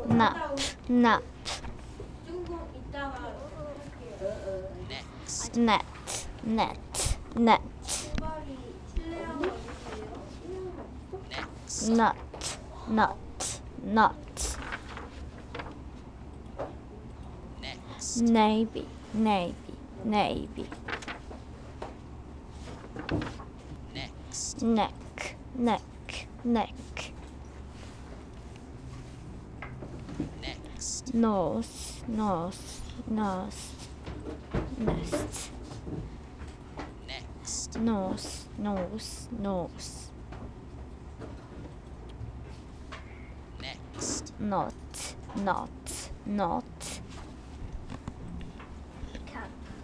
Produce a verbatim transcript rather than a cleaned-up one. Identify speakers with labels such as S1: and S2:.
S1: nap, nap,
S2: next,
S1: net, net, net,
S2: next,
S1: nut, nut, nut,
S2: next,
S1: navy, navy, navy,
S2: next,
S1: neck, neck, neck,
S2: next,
S1: nose, nose, nose, nest,
S2: next,
S1: nose, nose, nose,
S2: next,
S1: not, not, not,